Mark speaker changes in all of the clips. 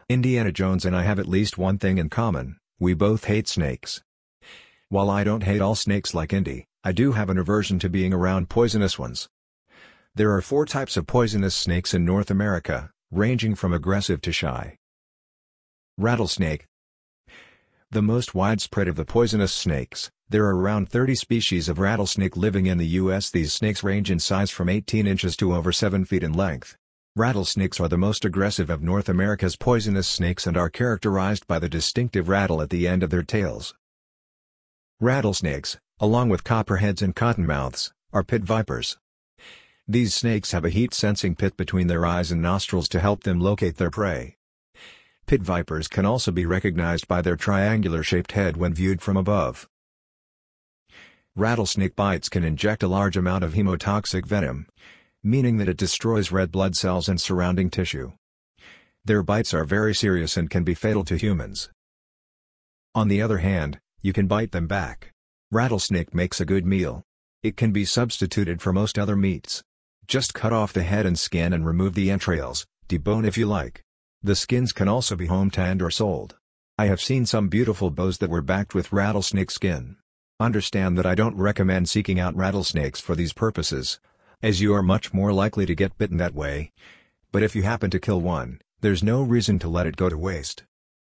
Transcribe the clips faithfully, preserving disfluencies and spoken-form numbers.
Speaker 1: Indiana Jones and I have at least one thing in common: we both hate snakes. While I don't hate all snakes like Indy, I do have an aversion to being around poisonous ones. There are four types of poisonous snakes in North America, ranging from aggressive to shy. Rattlesnake. The most widespread of the poisonous snakes, there are around thirty species of rattlesnake living in the U S These snakes range in size from eighteen inches to over seven feet in length. Rattlesnakes are the most aggressive of North America's poisonous snakes and are characterized by the distinctive rattle at the end of their tails. Rattlesnakes, along with copperheads and cottonmouths, are pit vipers. These snakes have a heat-sensing pit between their eyes and nostrils to help them locate their prey. Pit vipers can also be recognized by their triangular-shaped head when viewed from above. Rattlesnake bites can inject a large amount of hemotoxic venom, meaning that it destroys red blood cells and surrounding tissue. Their bites are very serious and can be fatal to humans. On the other hand, you can bite them back. Rattlesnake makes a good meal. It can be substituted for most other meats. Just cut off the head and skin and remove the entrails, debone if you like. The skins can also be home-tanned or sold. I have seen some beautiful bows that were backed with rattlesnake skin. Understand that I don't recommend seeking out rattlesnakes for these purposes, as you are much more likely to get bitten that way. But if you happen to kill one, there's no reason to let it go to waste.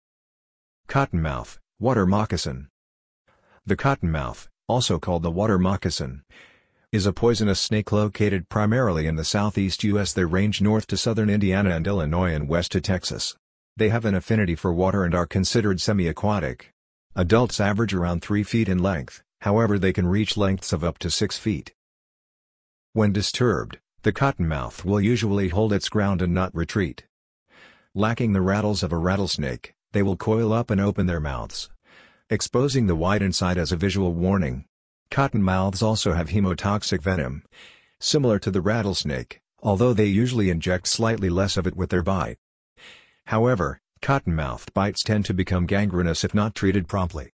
Speaker 1: Cottonmouth, water moccasin. The cottonmouth, also called the water moccasin, is a poisonous snake located primarily in the southeast U S They range north to southern Indiana and Illinois and west to Texas. They have an affinity for water and are considered semi-aquatic. Adults average around three feet in length, however they can reach lengths of up to six feet. When disturbed, the cottonmouth will usually hold its ground and not retreat. Lacking the rattles of a rattlesnake, they will coil up and open their mouths, exposing the wide inside as a visual warning. Cottonmouths also have hemotoxic venom, similar to the rattlesnake, although they usually inject slightly less of it with their bite. However, cottonmouth bites tend to become gangrenous if not treated promptly.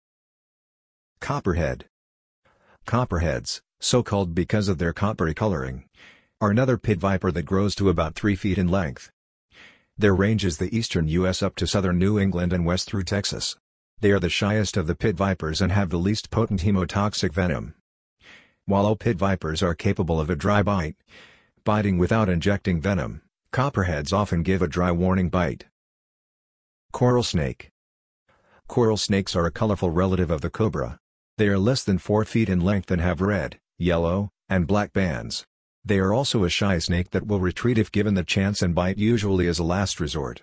Speaker 1: Copperhead. Copperheads, so called because of their coppery coloring, are another pit viper that grows to about three feet in length. Their range is the eastern U S up to southern New England and west through Texas. They are the shyest of the pit vipers and have the least potent hemotoxic venom. While all pit vipers are capable of a dry bite, biting without injecting venom, copperheads often give a dry warning bite. Coral snake. Coral snakes are a colorful relative of the cobra. They are less than four feet in length and have red, yellow, and black bands. They are also a shy snake that will retreat if given the chance and bite usually as a last resort.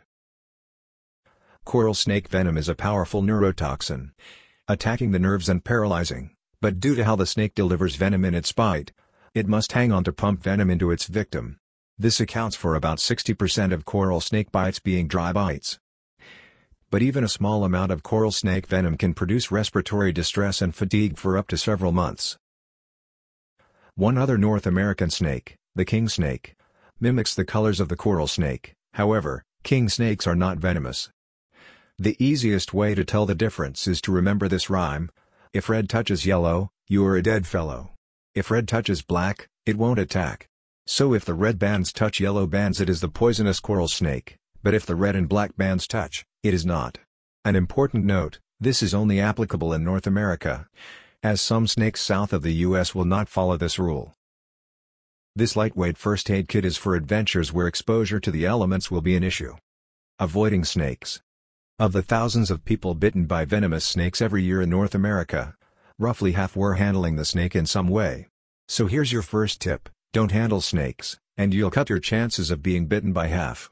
Speaker 1: Coral snake venom is a powerful neurotoxin, attacking the nerves and paralyzing, but due to how the snake delivers venom in its bite, it must hang on to pump venom into its victim. This accounts for about sixty percent of coral snake bites being dry bites. But even a small amount of coral snake venom can produce respiratory distress and fatigue for up to several months. One other North American snake, the king snake, mimics the colors of the coral snake. However, king snakes are not venomous. The easiest way to tell the difference is to remember this rhyme: if red touches yellow, you are a dead fellow. If red touches black, it won't attack. So if the red bands touch yellow bands, it is the poisonous coral snake, but if the red and black bands touch, it is not. An important note: this is only applicable in North America, as some snakes south of the U S will not follow this rule. This lightweight first aid kit is for adventures where exposure to the elements will be an issue. Avoiding snakes. Of the thousands of people bitten by venomous snakes every year in North America, roughly half were handling the snake in some way. So here's your first tip: don't handle snakes, and you'll cut your chances of being bitten by half.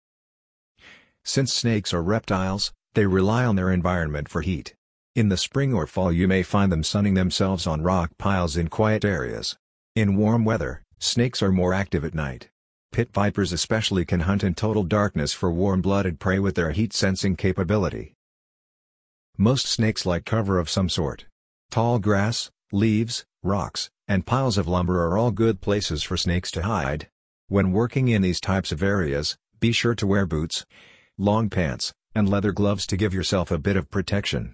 Speaker 1: Since snakes are reptiles, they rely on their environment for heat. In the spring or fall you may find them sunning themselves on rock piles in quiet areas. In warm weather, snakes are more active at night. Pit vipers especially can hunt in total darkness for warm-blooded prey with their heat-sensing capability. Most snakes like cover of some sort. Tall grass, leaves, rocks, and piles of lumber are all good places for snakes to hide. When working in these types of areas, be sure to wear boots, long pants, and leather gloves to give yourself a bit of protection.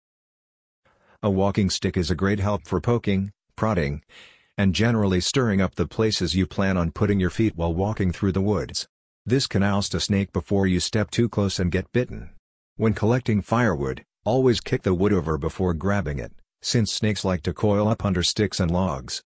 Speaker 1: A walking stick is a great help for poking, prodding, and generally stirring up the places you plan on putting your feet while walking through the woods. This can oust a snake before you step too close and get bitten. When collecting firewood, always kick the wood over before grabbing it, since snakes like to coil up under sticks and logs.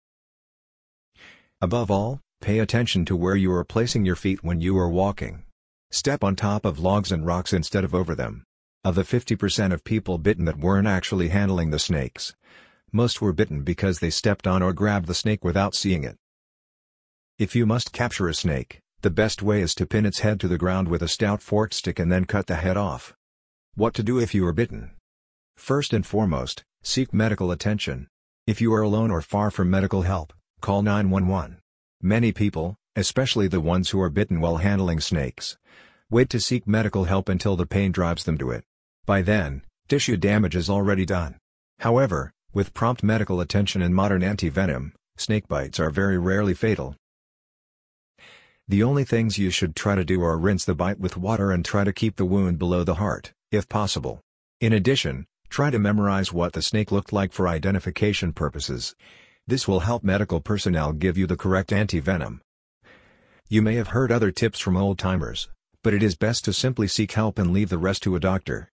Speaker 1: Above all, pay attention to where you are placing your feet when you are walking. Step on top of logs and rocks instead of over them. Of the fifty percent of people bitten that weren't actually handling the snakes, most were bitten because they stepped on or grabbed the snake without seeing it. If you must capture a snake, the best way is to pin its head to the ground with a stout forked stick and then cut the head off. What to do if you are bitten? First and foremost, seek medical attention. If you are alone or far from medical help, call nine one one. Many people, especially the ones who are bitten while handling snakes, wait to seek medical help until the pain drives them to it. By then, tissue damage is already done. However, with prompt medical attention and modern anti-venom, snake bites are very rarely fatal. The only things you should try to do are rinse the bite with water and try to keep the wound below the heart, if possible. In addition, try to memorize what the snake looked like for identification purposes. This will help medical personnel give you the correct anti-venom. You may have heard other tips from old-timers, but it is best to simply seek help and leave the rest to a doctor.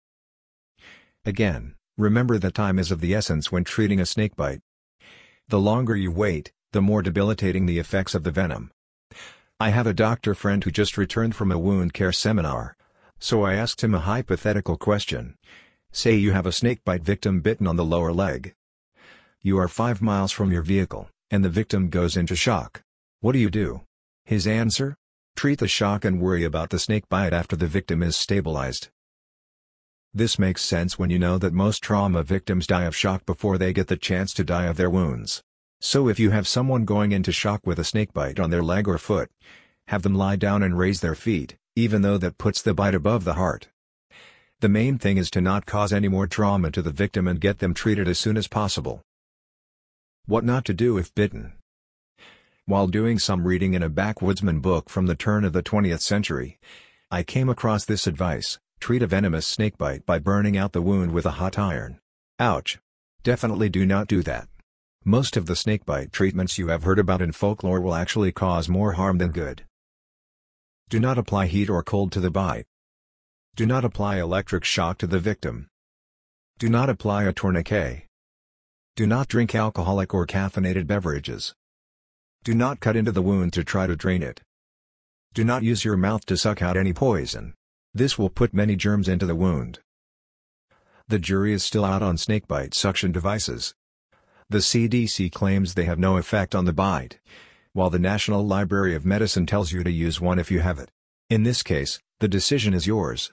Speaker 1: Again, remember that time is of the essence when treating a snakebite. The longer you wait, the more debilitating the effects of the venom. I have a doctor friend who just returned from a wound care seminar, so I asked him a hypothetical question. Say you have a snakebite victim bitten on the lower leg. You are five miles from your vehicle, and the victim goes into shock. What do you do? His answer? Treat the shock and worry about the snake bite after the victim is stabilized. This makes sense when you know that most trauma victims die of shock before they get the chance to die of their wounds. So if you have someone going into shock with a snakebite on their leg or foot, have them lie down and raise their feet, even though that puts the bite above the heart. The main thing is to not cause any more trauma to the victim and get them treated as soon as possible. What not to do if bitten. While doing some reading in a backwoodsman book from the turn of the twentieth century, I came across this advice: treat a venomous snakebite by burning out the wound with a hot iron. Ouch! Definitely do not do that. Most of the snakebite treatments you have heard about in folklore will actually cause more harm than good. Do not apply heat or cold to the bite. Do not apply electric shock to the victim. Do not apply a tourniquet. Do not drink alcoholic or caffeinated beverages. Do not cut into the wound to try to drain it. Do not use your mouth to suck out any poison. This will put many germs into the wound. The jury is still out on snakebite suction devices. The C D C claims they have no effect on the bite, while the National Library of Medicine tells you to use one if you have it. In this case, the decision is yours.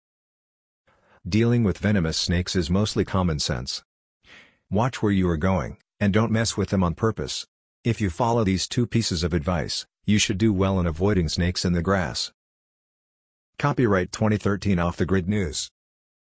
Speaker 1: Dealing with venomous snakes is mostly common sense. Watch where you are going, and don't mess with them on purpose. If you follow these two pieces of advice, you should do well in avoiding snakes in the grass. Copyright twenty thirteen Off the Grid News.